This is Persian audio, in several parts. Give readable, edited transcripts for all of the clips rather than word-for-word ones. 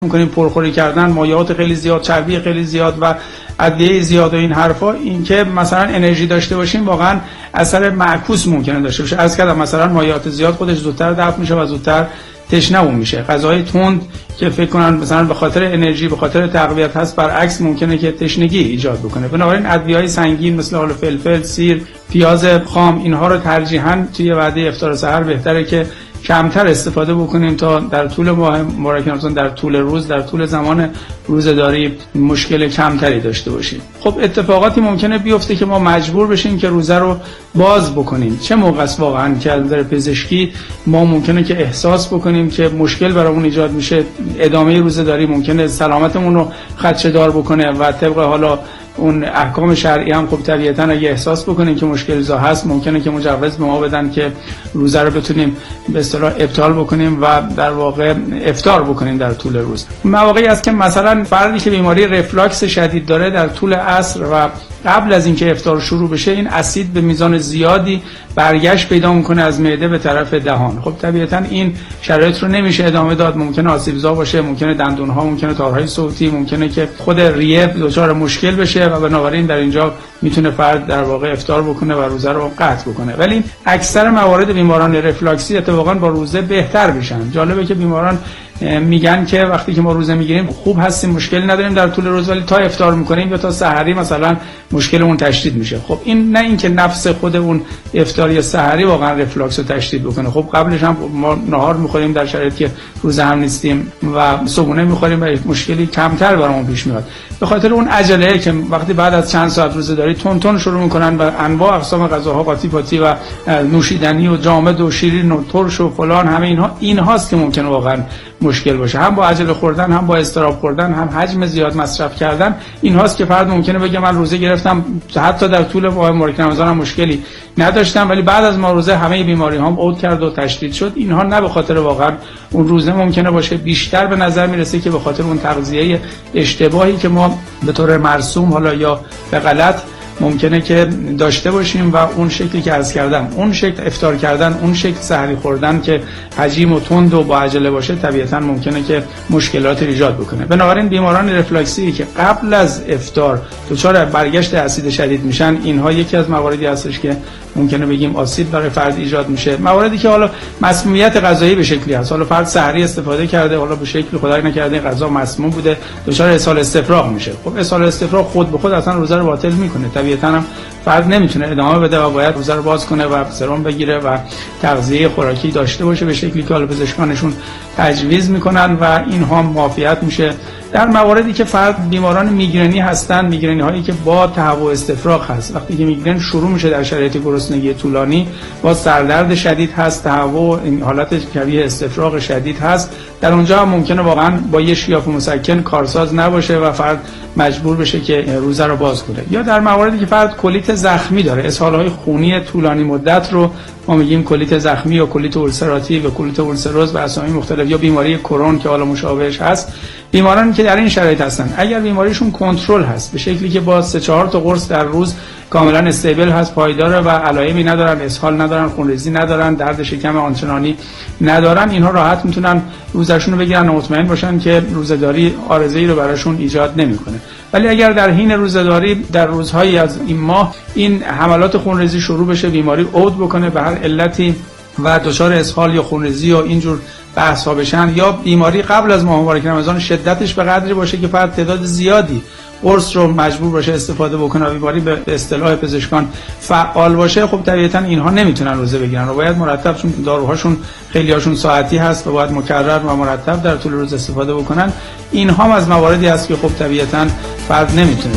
می‌کنیم پرخوری کردن، مایعات خیلی زیاد، چربی خیلی زیاد و ادویه زیاد و این حرفا، این که مثلا انرژی داشته باشیم واقعا اثر معکوس ممکنه داشته باشه. از کردم مثلا مایعات زیاد خودش زودتر دفع میشه و زودتر تشنه میشه. غذاهای تند که فکر کنن مثلا به خاطر انرژی، به خاطر تقویت هست، برعکس ممکنه که تشنگی ایجاد بکنه. بنابراین ادویه‌های سنگین مثل آلو فلفل، سیر، پیاز خام، اینها رو ترجیحاً توی وعده افطار سحر بهتره که کمتر استفاده بکنیم تا در طول ماه مبارک رمضان، در طول روز، در طول زمان روزه‌داری مشکل کمتری داشته باشیم. خب اتفاقاتی ممکنه بیفته که ما مجبور بشیم که روزه رو باز بکنیم. چه موقع است واقعا که از نظر پزشکی ما ممکنه که احساس بکنیم که مشکل برامون ایجاد میشه، ادامه روزه‌داری ممکنه سلامتمون رو خدشه‌دار بکنه و طبق حالا اون احکام شرعی هم خب طبیعتاً اگه احساس بکنیم که مشکل زا هست ممکنه که مجوز به ما بدن که روزه رو بتونیم به اصطلاح ابطال بکنیم و در واقع افطار بکنیم در طول روز. مواقعی است که مثلا فردی که بیماری رفلاکس شدید داره در طول عصر و قبل از اینکه افطار شروع بشه این اسید به میزان زیادی برگشت پیدا میکنه از معده به طرف دهان. خب طبیعتاً این شرایط رو نمیشه ادامه داد، ممکنه آسیب‌زا باشه، ممکنه دندون‌ها، ممکنه تارهای صوتی، ممکنه که خود ریه دچار مشکل بشه و بنابراین در اینجا میتونه فرد در واقع افطار بکنه و روزه رو قطع بکنه. ولی اکثر موارد بیماران رفلاکسی اتفاقاً با روزه بهتر میشن. جالبه که بیماران میگن که وقتی که ما روزه میگیریم خوب هستیم، مشکلی نداریم در طول روز، ولی تا افطار میکنیم یا تا سحری مثلا مشکلمون تشدید میشه. خب این نه اینکه نفس خود اون افطار یا سحری واقعا رفلاکس رو تشدید بکنه. خب قبلش هم ما نهار میخوریم در شرایطی که روزه هم نیستیم و صبحونه میخوریم و مشکلی کمتر برامون پیش میاد. به خاطر اون عجله که وقتی بعد از چند ساعت روزه داری تون شروع میکنن و انواع اقسام غذاها قاطی پاتی و نوشیدنی و جامد و شیرین و ترش و فلان، همه اینهاست که ممکنه واقعا مشکل باشه. هم با عجله خوردن، هم با اضطراب خوردن، هم حجم زیاد مصرف کردن، اینهاست که فرد ممکنه بگه من روزه گرفتم حتی در طول ماه مبارک رمضان هم مشکلی نداشتم ولی بعد از ما روزه همه بیماری هام عود کرد و تشدید شد. اینها نه به خاطر واقعا اون روزه ممکنه باشه، بیشتر به نظر میرسه که به خاطر اون تغذیه اشتباهی که ما به طور مرسوم حالا یا به غلط ممکنه که داشته باشیم و اون شکلی که عرض کردم، اون شکل افطار کردن، اون شکل سحری خوردن که حجیم و تند و با عجله باشه طبیعتاً ممکنه که مشکلات ایجاد بکنه. بنابراین بیماران رفلاکسی که قبل از افطار دچار برگشت اسید شدید میشن، اینها یکی از مواردی هستش که ممکنه بگیم آسیب برای فرد ایجاد میشه. مواردی که حالا مسمومیت غذایی به شکلی هست، حالا فرد سحری استفاده کرده، حالا به شکلی خدای نکرده غذا مسموم بوده، دچار اسهال استفراغ میشه. خب اسهال استفراغ خود به خود اصلا روزه رو باطل میکنه. طبیعتاً هم فرد نمیتونه ادامه بده و باید روزه رو باز کنه و سرم بگیره و تغذیه خوراکی داشته باشه به شکلی که حالا پزشکانشون تجویز میکنن و اینها معافیت میشه. در مواردی که فرد بیماران میگرنی هستن، میگرنی هایی که با تهوع استفراغ هست، وقتی که میگرن شروع میشه در شرایط گرسنگی طولانی، با سردرد شدید هست، تهوع، این حالت شبیه استفراغ شدید هست، در اونجا هم ممکنه واقعا با یه شیاف مسکن کارساز نباشه و فرد مجبور بشه که روزه رو باز کنه. یا در مواردی که فرد کلیت زخمی داره، اسهال‌های خونی طولانی مدت رو ما میگیم کلیت زخمی یا کلیت اولسراتیو و کلیت اولسروز به اسامی مختلف، یا بیماری کرون که حالا مشابهش هست. بیمارانی که در این شرایط هستن اگر بیماریشون کنترل هست به شکلی که با 3-4 تا قرص در روز کاملا استیبل هست، پایداره و علائمی ندارن، اسهال ندارن، خونریزی ندارن، درد شکم آنچنانی ندارن، اینها راحت میتونن روزشون رو بگیرن و مطمئن باشن که روزه‌داری عارضه‌ای رو براشون ایجاد نمیکنه. ولی اگر در حین روزه‌داری در روزهایی از این ماه این حملات خونریزی شروع بشه، بیماری عود بکنه به هر علتی و دچار اسهال یا خونریزی یا اینجور بحث‌ها بشن، یا بیماری قبل از ماه مبارک رمضان شدتش به قدری باشه که فرد تعداد زیادی قرص رو مجبور باشه استفاده بکنه و بیماری به اصطلاح پزشکان فعال باشه، خب طبیعتاً اینها نمیتونن روزه بگیرن و باید مرتب، چون داروهاشون خیلی هاشون ساعتی هست و باید مکرر و مرتب در طول روز استفاده بکنن. اینها هم از مواردی هست که خب طبیعتاً فرد نمیتونه.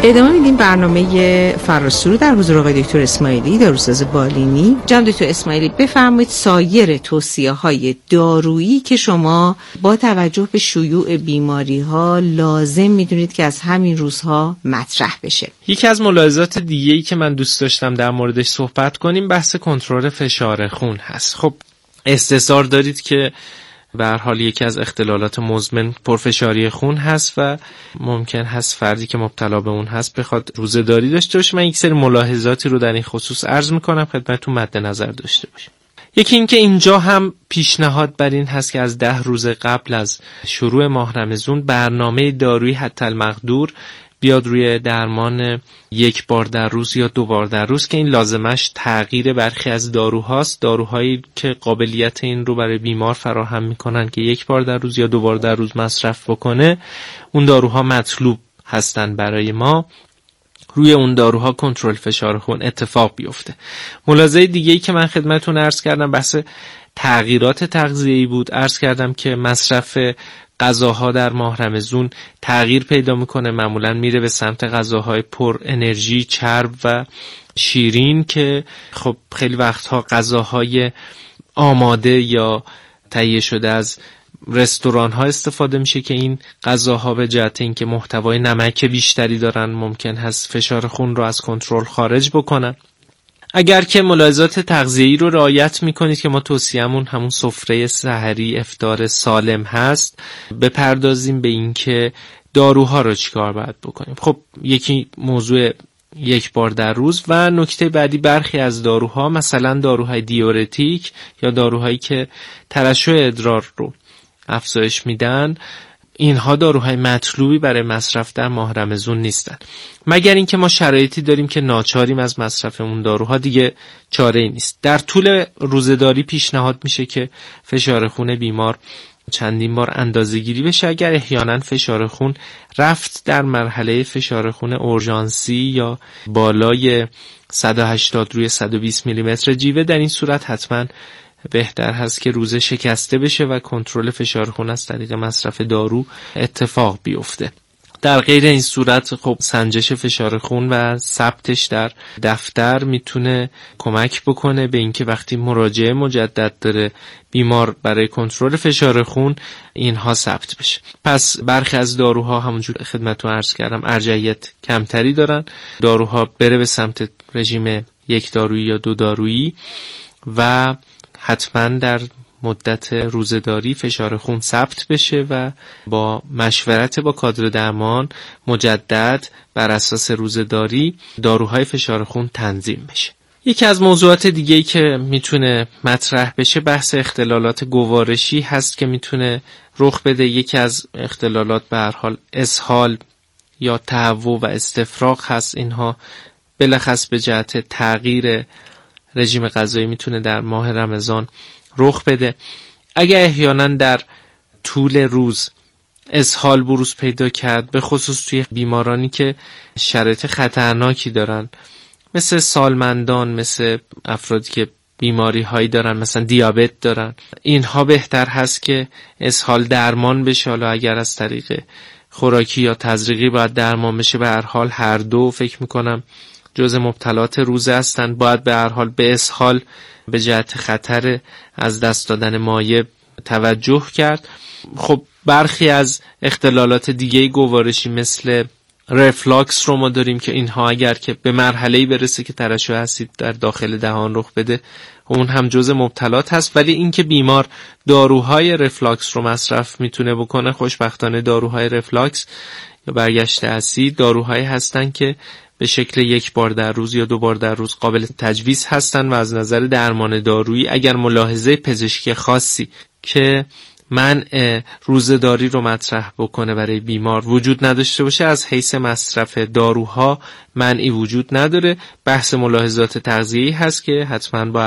ادامه میدیم برنامه فراسو در حضور آقای دکتر اسماعیلی، داروساز بالینی. جناب دکتر اسماعیلی بفرمایید سایر توصیه‌های دارویی که شما با توجه به شیوع بیماری‌ها لازم میدونید که از همین روزها مطرح بشه. یکی از ملاحظات دیگه‌ای که من دوست داشتم در موردش صحبت کنیم بحث کنترل فشار خون هست. خب استحضار دارید که به هر حال یکی از اختلالات مزمن پرفشاری خون هست و ممکن هست فردی که مبتلا به اون هست بخواد روزه‌داری داشته باشه. من یک سری ملاحظاتی رو در این خصوص عرض میکنم خدمتتون مد نظر داشته باشید. یکی این که اینجا هم پیشنهاد بر این هست که از 10 روز قبل از شروع ماه رمضان برنامه دارویی حتی المقدور بیاد روی درمان 1 بار در روز یا 2 بار در روز که این لازمش تغییر برخی از داروهاست. داروهایی که قابلیت این رو برای بیمار فراهم میکنن که 1 بار در روز یا 2 بار در روز مصرف بکنه، اون داروها مطلوب هستن برای ما. روی اون داروها کنترل فشار خون اتفاق بیفته. ملاحظه دیگه‌ای که من خدمتتون عرض کردم بحث تغییرات تغذیه‌ای بود. عرض کردم که مصرف غذاها در ماه رمضان تغییر پیدا میکنه، معمولا میره به سمت غذاهای پر انرژی، چرب و شیرین که خب خیلی وقتها غذاهای آماده یا تهیه شده از رستوران ها استفاده میشه که این غذاها به جهت اینکه محتوای نمک بیشتری دارن ممکن هست فشار خون رو از کنترل خارج بکنن. اگر که ملاحظات تغذیه‌ای رو رعایت میکنید که ما توصیه‌مون همون سفره سحری افطار سالم هست، بپردازیم به این که داروها رو چیکار باید بکنیم. خب یکی موضوع 1 بار در روز و نکته بعدی برخی از داروها مثلا داروهای دیورتیک یا داروهایی که ترشح ادرار رو افزایش میدن، اینها داروهای مطلوبی برای مصرف در ماه رمضان نیستن، مگر اینکه ما شرایطی داریم که ناچاریم از مصرف اون داروها، دیگه چاره‌ای نیست. در طول روزه‌داری پیشنهاد میشه که فشار خون بیمار چندین بار اندازه‌گیری بشه. اگر احیانا فشار خون رفت در مرحله فشار خون اورژانسی یا بالای 180 روی 120 میلیمتر جیوه، در این صورت حتما بهتر هست که روزه شکسته بشه و کنترل فشار خون از طریق مصرف دارو اتفاق بیفته. در غیر این صورت خب سنجش فشار خون و ثبتش در دفتر میتونه کمک بکنه به اینکه وقتی مراجعه مجدد داره بیمار برای کنترل فشار خون اینها ثبت بشه. پس برخی از داروها همونجور خدمتتون عرض کردم ارجحیت کمتری دارن. داروها بره به سمت رژیم 1 دارویی یا 2 دارویی و حتما در مدت روزه‌داری فشار خون ثبت بشه و با مشورت با کادر درمان مجدد بر اساس روزه‌داری داروهای فشار خون تنظیم بشه. یکی از موضوعات دیگه‌ای که میتونه مطرح بشه بحث اختلالات گوارشی هست که میتونه رخ بده. یکی از اختلالات به هر حال اسهال یا تهوع و استفراغ هست. اینها بلخص به جهت تغییر رژیم غذایی میتونه در ماه رمضان رخ بده. اگر احیانا در طول روز اسهال بروز پیدا کرد، به خصوص توی بیمارانی که شرایط خطرناکی دارن مثل سالمندان، مثل افرادی که بیماری هایی دارن مثلا دیابت دارن، اینها بهتر هست که اسهال درمان بشه. حالا اگر از طریق خوراکی یا تزریقی باید درمان بشه، به هر حال هر دو فکر میکنم جز مبتلات روزه هستن. باید به هر حال به اسهال به جهت خطر از دست دادن مایع توجه کرد. خب برخی از اختلالات دیگه گوارشی مثل رفلاکس رو ما داریم که اینها اگر که به مرحله‌ای برسه که ترشح اسید در داخل دهان رخ بده، اون هم جز مبتلات هست. ولی اینکه بیمار داروهای رفلاکس رو مصرف میتونه بکنه، خوشبختانه داروهای رفلاکس یا برگشت اسید داروهایی هستن که به شکل 1 بار در روز یا 2 بار در روز قابل تجویز هستن و از نظر درمان دارویی اگر ملاحظه پزشکی خاصی که منع روزه‌داری رو مطرح بکنه برای بیمار وجود نداشته باشه، از حیث مصرف داروها منعی وجود نداره. بحث ملاحظات تغذیه‌ای هست که حتما باید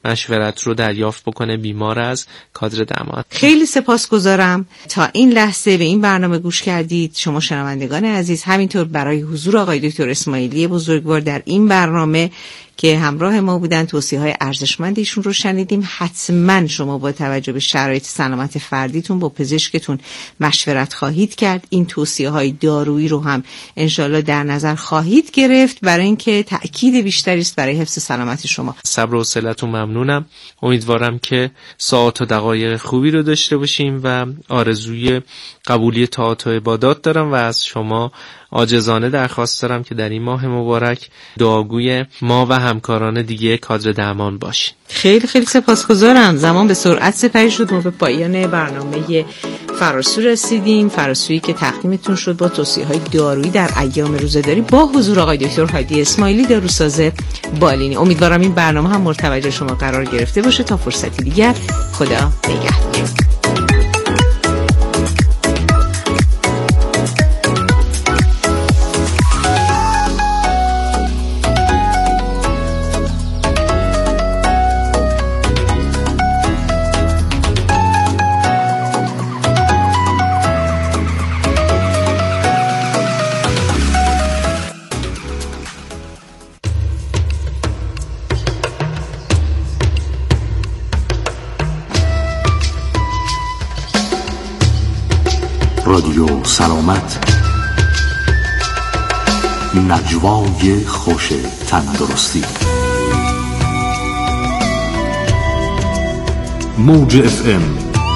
مشورت رو دریافت بکنه بیمار از کادر درمان. خیلی سپاسگزارم تا این لحظه به این برنامه گوش کردید شما شنوندگان عزیز. همینطور برای حضور آقای دکتر اسماعیلی بزرگوار در این برنامه که همراه ما بودن، توصیه‌های ارزشمند ایشون رو شنیدیم. حتما شما با توجه به شرایط سلامت فردیتون با پزشکتون مشورت خواهید کرد. این توصیه‌های دارویی رو هم انشالله در نظر خواهید گرفت برای اینکه تأکید بیشتری است برای حفظ سلامت شما. صبر و حوصله‌تون ممنونم. امیدوارم که ساعات و دقایق خوبی رو داشته باشیم و آرزوی قبولی طاعات و عبادات دارم و از شما عاجزانه درخواست دارم که در این ماه مبارک دعاگوی ما و همکاران دیگه کادر درمان باشین. خیلی خیلی سپاسگزارم. زمان به سرعت سپری شد. ما به پایان برنامه فراسو رسیدیم. فراسویی که تقدیمتون شد با توصیه‌های دارویی در ایام روزه‌داری با حضور آقای دکتر هادی اسماعیلی داروساز بالینی. امیدوارم این برنامه هم مورد توجه شما قرار گرفته باشه. تا فرصتی دیگر، خدا نگهدار. رادیو سلامت، نجوای خوش تندرستی. موج FM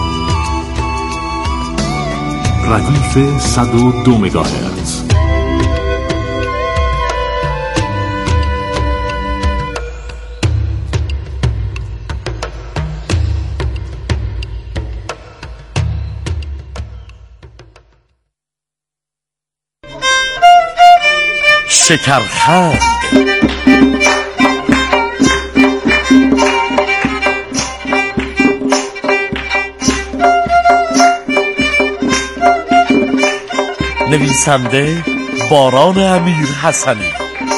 ردیف 102 مگاهرتز. شکرخند نویسنده باران امیر حسنی.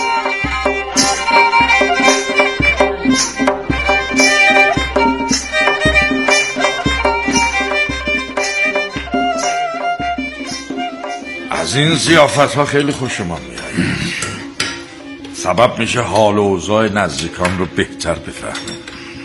از این ضیافت‌ها خیلی خوشم میاد. سبب میشه حال و اوضاع نزدیکان رو بهتر بفهمیم.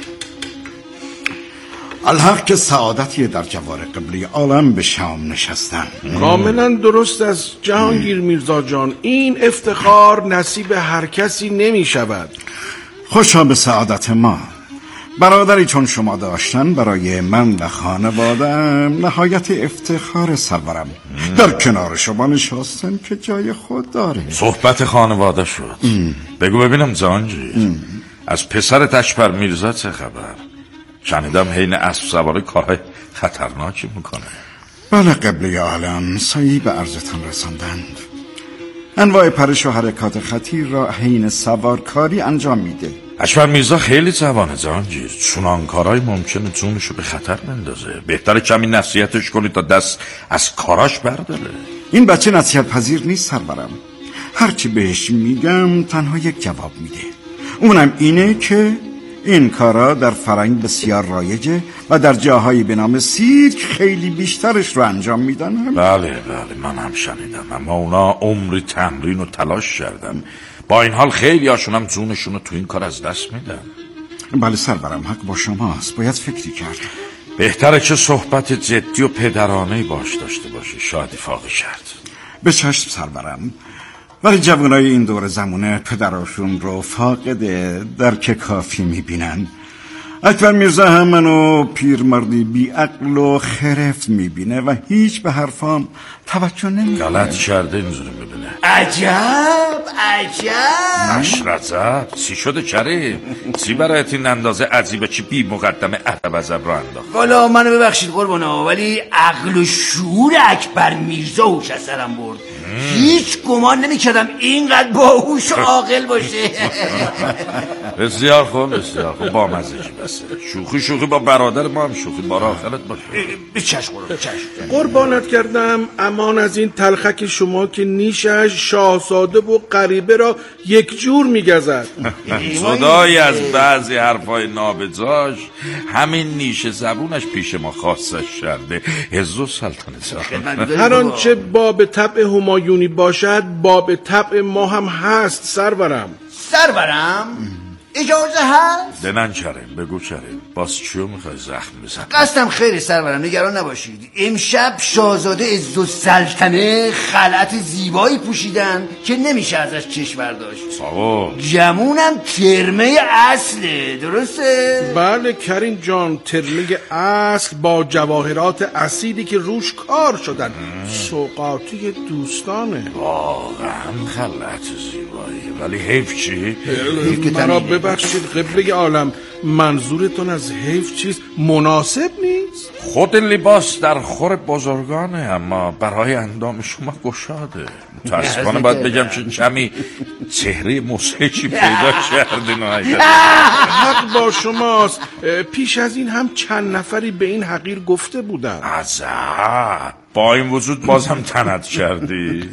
الحق که سعادتی در جوار قبلی عالم به شام نشستن. کاملا درست از جهانگیر میرزا جان. این افتخار نصیب هر کسی نمی شود. خوشا به سعادت ما. برادری چون شما داشتن برای من و خانواده‌ام نهایت افتخار سرورم. در کنار شما نشستن که جای خود داره. صحبت خانواده شد. بگو ببینم زانجی، از پسرت اشپر میرزا چه خبر؟ شنیدم حین اسب سواری کارهای خطرناکی میکنه. بله قبله عالم، سایه به عرضتان رساندند. انواع پرش و حرکات خطیر را حین سوارکاری انجام میده. اشپر میرزا خیلی جوانه زانجیر، چنان کارهای ممکنه جونشو به خطر بندازه. بهتره کمی نصیحتش کنی تا دست از کاراش برداره. این بچه نصیحت پذیر نیست سرورم. هرچی بهش میگم تنها یک جواب میده، اونم اینه که این کارا در فرنگ بسیار رایجه و در جاهایی به نام سیرک خیلی بیشترش رو انجام میدن. بله من هم شنیدم، اما اونا عمری تمرین و تلاش کردن. با این حال خیلی هاشون هم جونشون رو تو این کار از دست میدن. بله سرورم، حق با شماست. باید فکری کرد. بهتره که صحبت جدی و پدرانه‌ای باش داشته باشی، شاید فاقی کرد. به چشم سرورم. ولی جوانای این دور زمونه پدراشون رو فاقد درک کافی میبینن. اکبر میرزا هم منو پیرمردی بی عقل و خرفت میبینه و هیچ به حرفام توجه نمیکنه. غلط کرده اینجوری میبینه. عجب نشرزد چی شده کریم؟ چی برایت این اندازه عجیبه چی بی مقدمه ادب ازب را انداخت؟ والا منو ببخشید قربانا، ولی عقل و شعور اکبر میرزا هوش از سرم برد. هیچ گمان نمی‌کردم اینقدر باهوش و عاقل باشه. بسیار خوب با مزه‌ای بسه. شوخی با برادر ما هم شوخی بار آخرت باشه. چشم. قربانت کردم امان از این تلخک شما که نیشش شاهزاده و غریبه را یک جور میگذد. صدای از بعضی حرفای نابجاش همین نیش زبونش پیش ما خاصش شده. عز و سلطنت. هر آنچه باب طبع همایونی باشد باب طبع ما هم هست سرورم. اجازه هست؟ دنن چریم بگو چریم باز چیو میخوای زخم بزن؟ قصدم خیلی سرورم، نگران نباشید. امشب شاهزاده عزالسلطنه خلعت زیبایی پوشیدن که نمیشه ازش چشم برداشت. گمونم ترمه اصله، درسته؟ بله کریم جان، ترمه اصل با جواهرات اصیلی که روش کار شدن. سوغاتی دوستانه. واقعا خلعت زیبایی، ولی حیف چی؟ مرا ببخشید قبله عالم، منظورتون از حیف چیز مناسب نیست؟ خود لباس در خور بزرگانه، اما برای اندام شما گشاده. متاسفانه باید بگم چون کمی چهره مسحکی پیدا کردین. حق با شماست. پیش از این هم چند نفری به این حقیر گفته بودن. عجب، با این وجود بازم تنت کردی.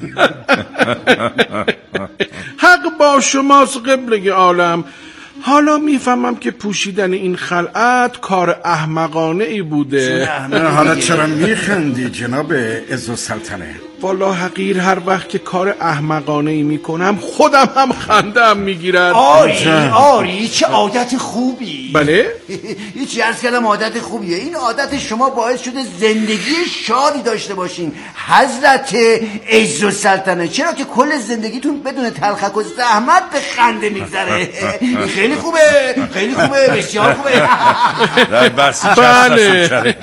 حق با شماست قبله عالم. حالا میفهمم که پوشیدن این خلعت کار احمقانه ای بوده. حالا چرا میخندی جناب عزالسلطنه؟ والا حقیر هر وقت که کار احمقانه ای میکنم خودم هم خندم میگیرد. آری چه عادت خوبی. بله؟ هیچی عرض کردم عادت خوبیه. این عادت شما باعث شده زندگی شادی داشته باشین حضرت عزالسلطنه، چرا که کل زندگیتون بدون تلخک و زحمت به خنده میگذره. خیلی خوبه بسیار خوبه. بس بله.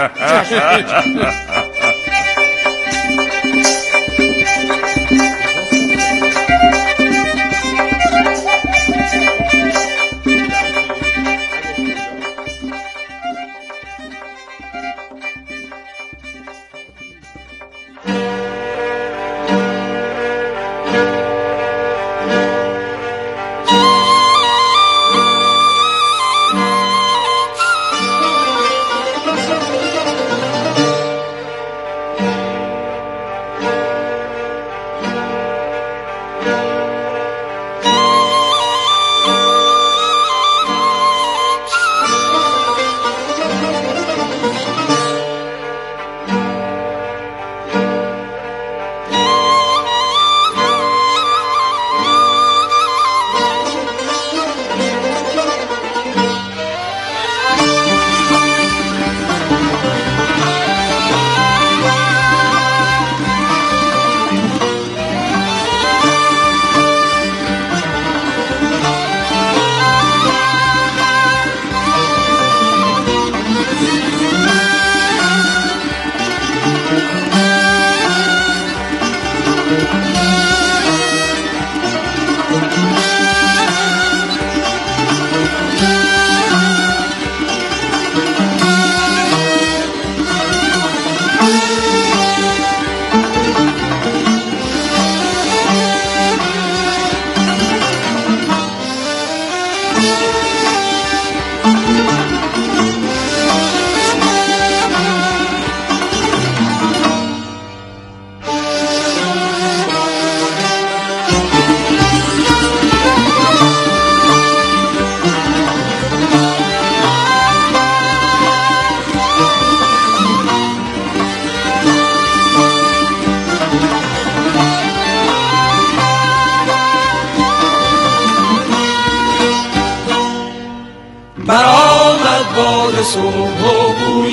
برآمد باد صبح و بوی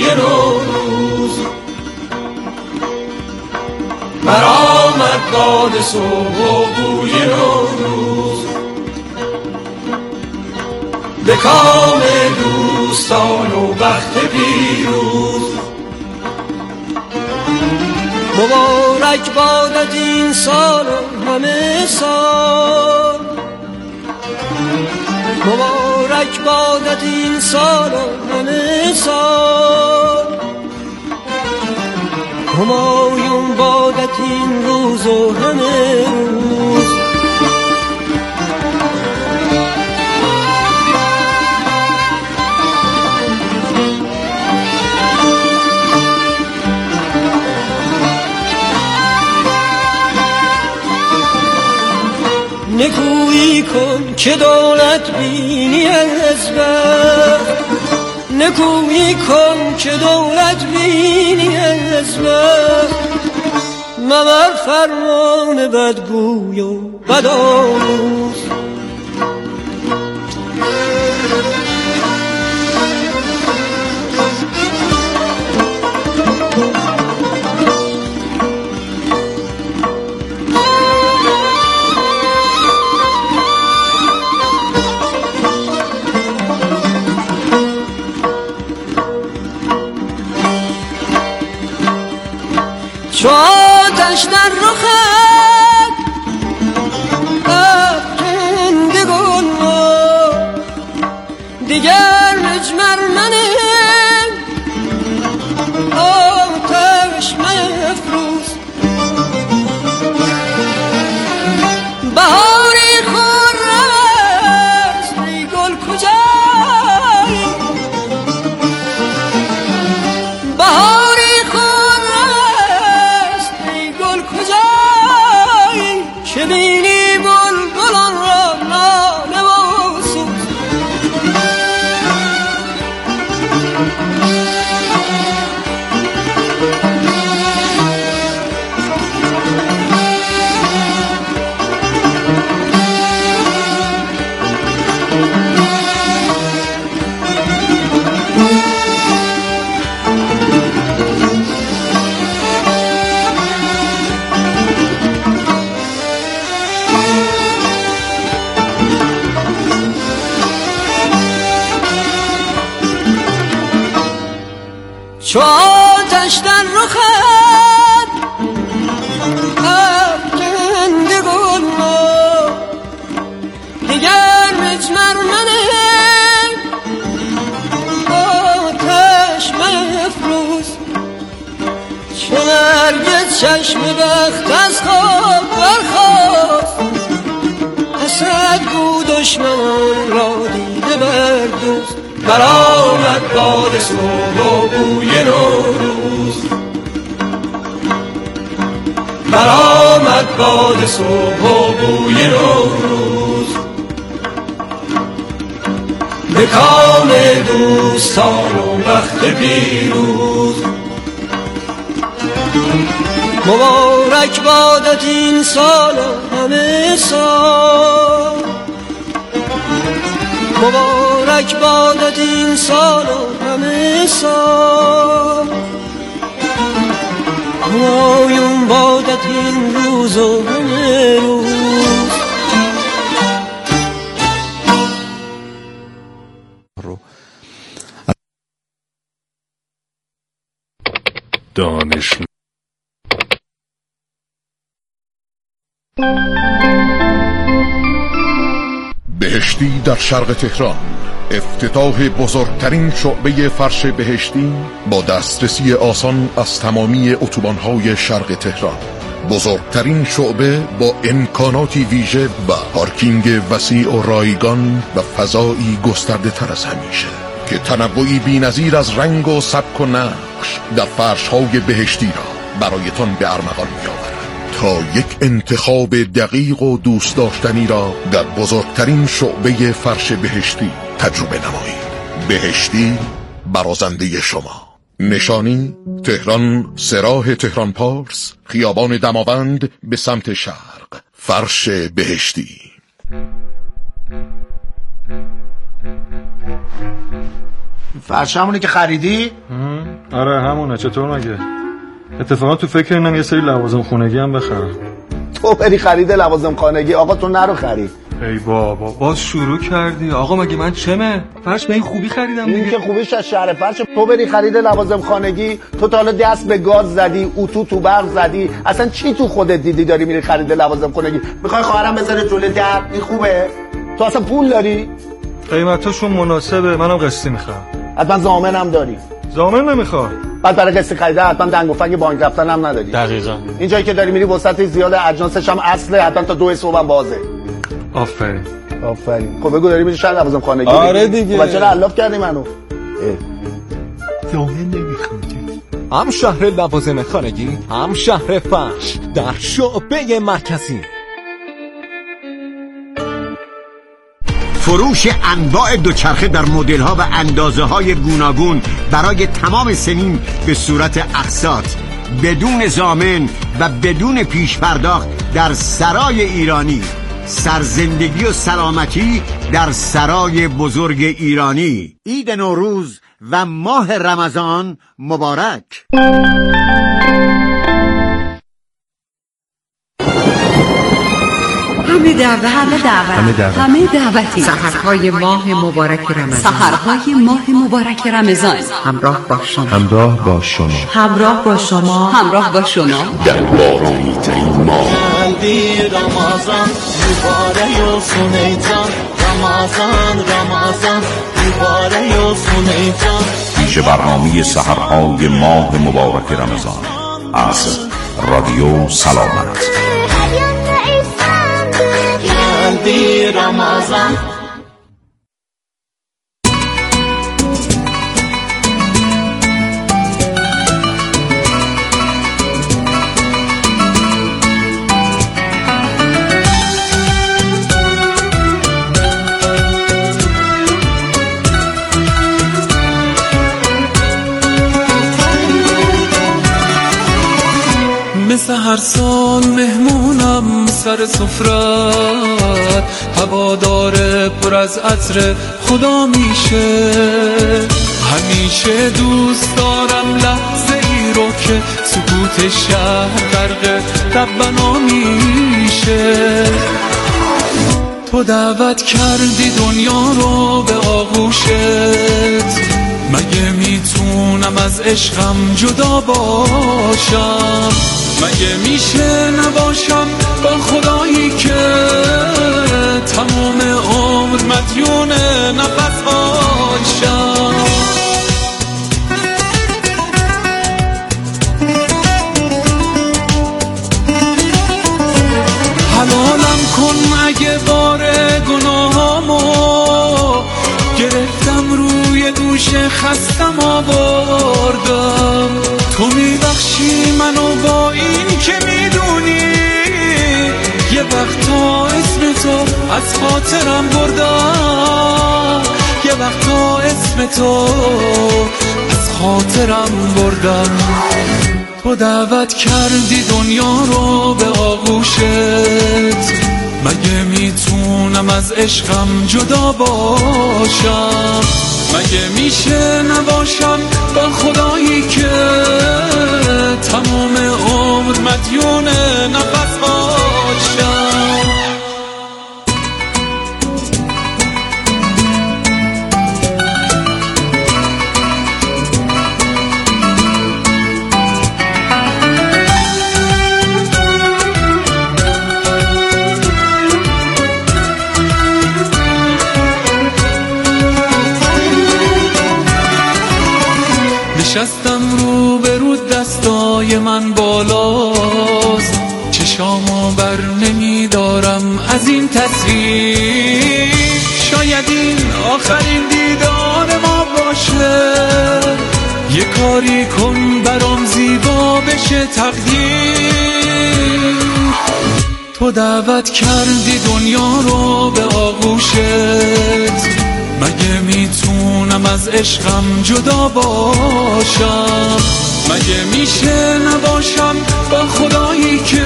نوروز، برآمد باد صبح و بوی نوروز، به کام دوستان و بخت پیروز. مبارک بادت این سال و همه سال، مبارک بادت این سال و همه سال، همایون بادت این روز و همه روز. نکویی کن که دولت بینی از وقت، نکویی کن که دولت بینی از وقت، مبر فرمان بدگوی و بدآموز. چو آتش در رخت افکنده گل دیگر مجمر منه آتش مفروز. بهاری خورم است ای گل کجایی، بهاری چه بینی بلبلان را ناله و سوز. چو آتش در رخت افکنده گل دیگر مجمر منه آتش مفروز. چو نرگس چشم بخت از خواب برخاست، حسرت گو دشمنان را دیده بردوز. برآمد باد صبح و بوی نوروز، برآمد باد صبح و بوی نوروز. به کام دوستان و بخت پیروز. مبارک بادت این سال و همه سال، مبارک بادت این سال و همه سال، همایون بادت این روز و همه روز. دانش بهشتی در شرق تهران، افتتاح بزرگترین شعبه فرش بهشتی با دسترسی آسان از تمامی اتوبان‌های شرق تهران. بزرگترین شعبه با امکاناتی ویژه و پارکینگ وسیع و رایگان و فضایی گسترده تر از همیشه که تنوعی بی‌نظیر از رنگ و سبک و نقش در فرش‌های بهشتی را برایتان به ارمغان می‌آورد تا یک انتخاب دقیق و دوست داشتنی را در بزرگترین شعبه فرش بهشتی تجربه نمایید. بهشتی برازنده شما. نشانی تهران، سراح تهران پارس، خیابان دماوند به سمت شرق. فرش بهشتی. فرش همونی که خریدی؟ آره همونه. چطور مگه؟ اتفاقا تو فکر اینم یه سری لوازم خونگی هم بخرم. تو بری خرید لوازم خانگی؟ آقا تو نرو خرید. ای بابا باز شروع کردی. آقا مگه من چمه؟ فرش به این خوبی خریدم دیگه. این که خوبیش از شهر فرش. تو بری خرید لوازم خانگی، تو تا حالا دست به گاز زدی، اتو تو برق زدی، اصلا چی تو خودت دیدی داری میری خرید لوازم خانگی؟ میخوای خواهرم بذاره جلوی در؟ این خوبه؟ تو اصلا پول داری؟ قیمتاشون مناسبه. منم قسطی میخوام. حتما ضامنم داری؟ ضامن نمیخوام. بعد برای قسط خریده حتما دنگ و فنگ بانک رفتن هم نداری. دقیقاً. این جایی که داری میری وسط زیاد اجناسش هم اصله، حتما تا 2 صبح هم بازه. آفرین. خب بگو داری میری شهر لوازم خانگی. آره دیگه. خب چرا علاف کردی منو؟ زامن نمیخوام. هم شهر لوازم خانگی، هم شهر فرش در شعبه مرکزی. فروش انواع دوچرخه در مدل‌ها و اندازه‌های گوناگون برای تمام سنین به صورت اقساط بدون ضامن و بدون پیش پرداخت در سرای ایرانی. سرزندگی و سلامتی در سرای بزرگ ایرانی. عید نوروز و ماه رمضان مبارک. همه دعوتی. سحرهای ماه مبارک رمضان. همراه با شما. در بارانی ترین ماه. رمضان مبارک سنیتان. رمضان مبارک سنیتان. پیش برنامه سحرهای ماه مبارک رمضان از رادیو سلامت. رمضان مثل هر سال مهمونم سر سفرت، هوادار پر از عطر خدا میشه. همیشه دوست دارم لحظه ای رو که سکوت شهر غرق ربنا میشه. تو دعوت کردی دنیا رو به آغوشت، مگه میتونم از عشقم جدا باشم؟ مگه میشه نباشم با خدایی که تمام عمر مدیون نفس هاشم؟ حلالم کن اگه بار گناهامو گرفتم روی دوش خستم آوردم. تو میبخشی منو با این که میدونی یه وقتا اسم تو از خاطرم بردم. یه وقتا اسم تو از خاطرم بردم. تو دعوت کردی دنیا رو به آغوشت، مگه میتونم از عشقم جدا باشم؟ مگه میشه نباشم با خدایی که تمام عمر مدیون نفس باشم؟ نشستم رو به رو دستای من بالاست، چشامو بر نمیدارم از این تصویر. شاید این آخرین دیدار ما باشه، یه کاری کن برام زیبا بشه تقدیر. تو دعوت کردی دنیا رو به آغوشت، مگه میتونم از عشقم جدا باشم؟ مگه میشه نباشم با خدایی که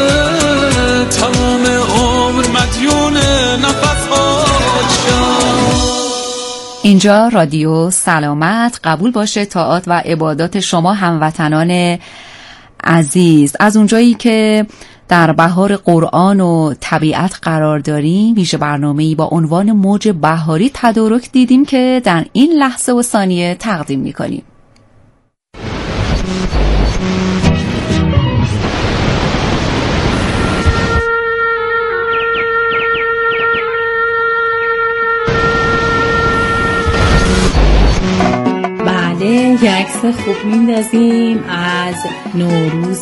تمام عمر مدیون نفس هاشم؟ اینجا رادیو سلامت. قبول باشه طاعات و عبادات شما هموطنان عزیز. از اونجایی که در بهار قرآن و طبیعت قرار داریم، ویژه برنامه‌ای با عنوان موج بهاری تدارک دیدیم که در این لحظه و ثانیه تقدیم می‌کنیم. بله، یک خوب میندازیم از نوروز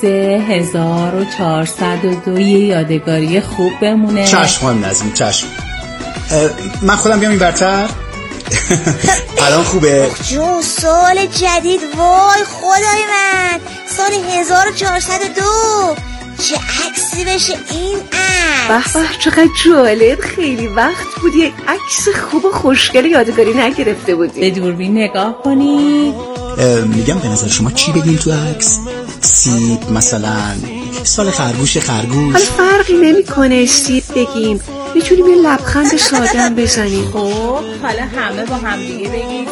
1402 یادگاری خوب بمونه. چشم خانم نظمی، چشم. من خودم بیام این برتر. الان خوبه؟ جون سال جدید، وای خدای من، سال 1402 چه عکسی بشه این عکس. به به چقدر جالب، خیلی وقت بود یک عکس خوب و خوشگل یادگاری نگرفته بودیم. به دوربین نگاه کنید. میگم به نظر شما چی بگیم تو عکس؟ سیب مثلا، سال خرگوش. حالا فرقی نمیکنه سیب بگیم، میتونیم یه لبخند ساده‌ام بزنیم. خب حالا همه با هم دیگه بگید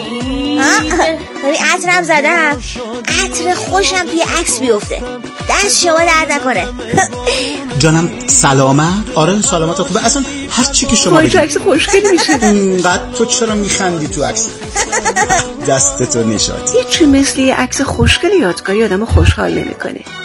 ببین عطرم زدم، عطر خوشم توی عکس بیفته، دست شما درد نکنه. جانم سلامت. آره سلامت خوبه، اصلا هر چی که شما بگید. عکس خوشگلی میشه. اینقدر تو چرا میخندی تو عکس؟ دستتو نشاد. یه چی مثل یه عکس خوشگل یادگاری آدمو خوشحال نمیکنه.